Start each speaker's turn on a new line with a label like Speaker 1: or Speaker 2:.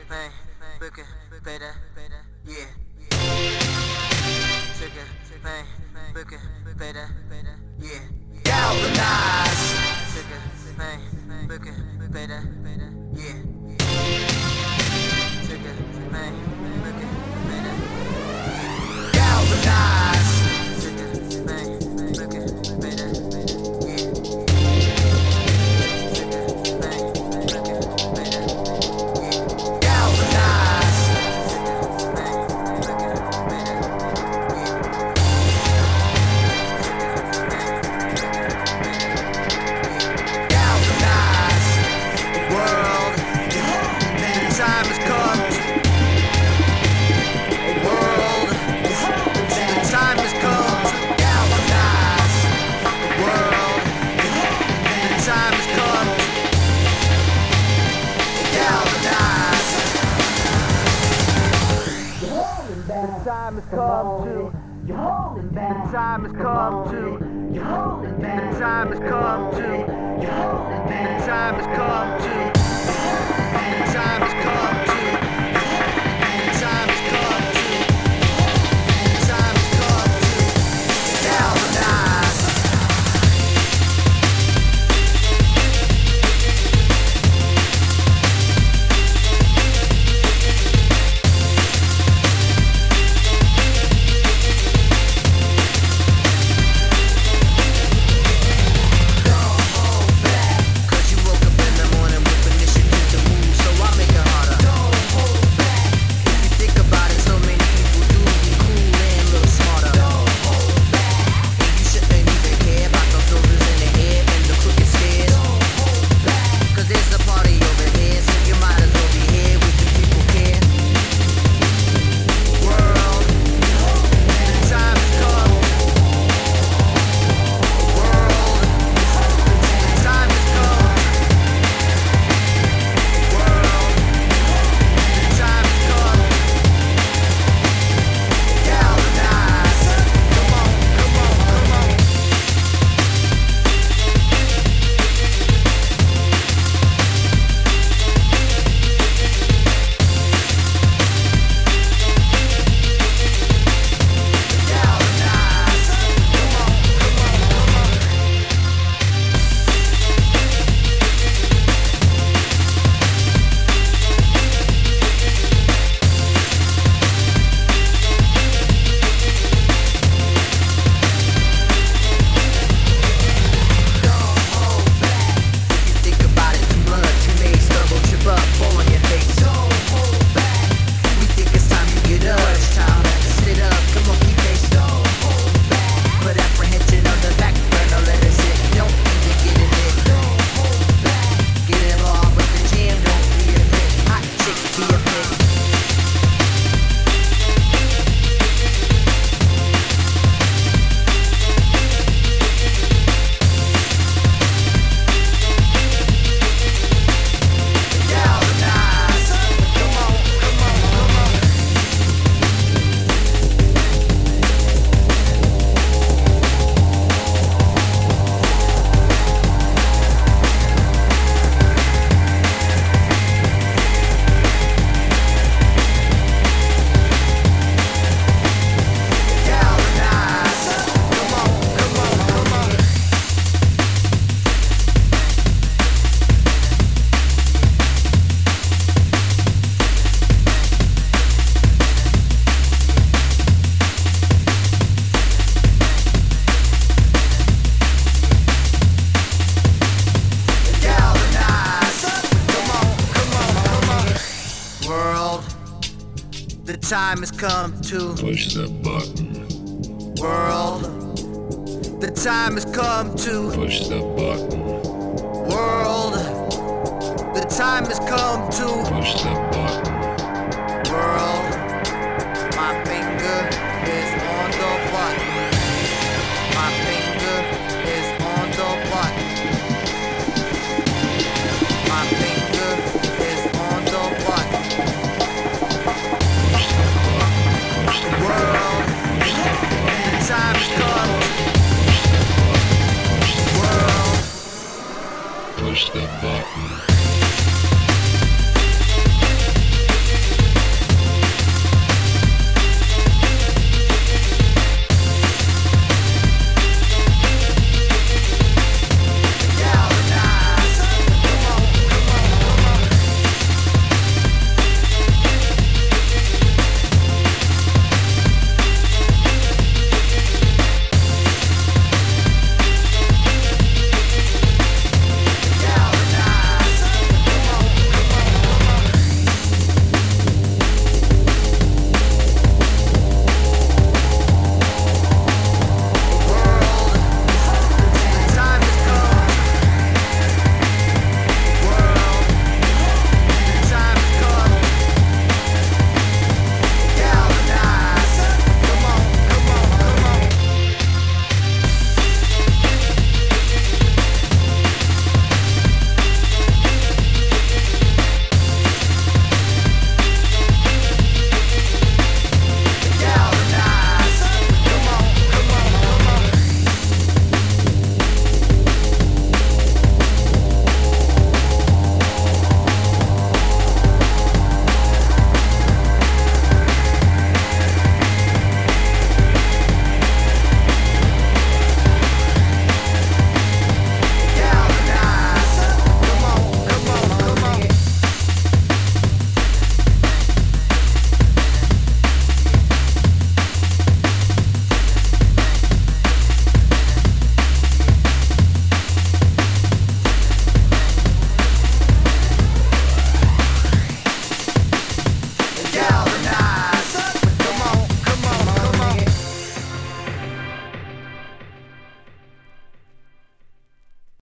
Speaker 1: bang, booker, better, yeah. Trigger, bang, booker, better, yeah. Galvanize. Trigger, bang, booker, better, yeah. Trigger, bang, booker, better, yeah. Galvanize. Trigger, bang, booker, better, yeah. Trigger, bang, booker, better, yeah. Galvanize. Trigger, bang, booker, better, yeah. Galvanize the world. The time has come. World. The time has come. Galvanize the world. The time has come. Galvanize. The time has come to. The time has come to. The time has come to. The time has come to. The time has come to. The time has come to. The time has come to. Galvanize. Cause you woke up in the morning with initiative to move, so I make it harder. Don't hold back. If you think about it, so many people do be cool and look smarter. Don't hold back. And you shouldn't even care about the filters in the head and the crooked stairs. Don't hold back. Cause there's a party over here, so you might as well be here with the people care. World, the time has come. World, the time has come. World, the time has come. Galvanize. Come on, come on, come on. Galvanize. Come on, come on, come on. Don't hold back. If you think about it too much, you may stumble, trip up, fall on your face. Don't hold back. We think it's time to get up. It's time to sit up. Come on, keep pace. Don't hold back. Put apprehension on the back burner, let it sit. Don't even get in it. Don't hold back. Get involved with the jam. Don't be a pit. Hot chick, be a pit. Galvanize. Come on, come on, come on. Galvanize. Come on, come on, come on. Galvanize. Come on, come on, come on. World, the time has come to.
Speaker 2: Push the button.
Speaker 1: World, the time has come to.
Speaker 2: Push the button.
Speaker 1: World, the time has come to.
Speaker 2: Push the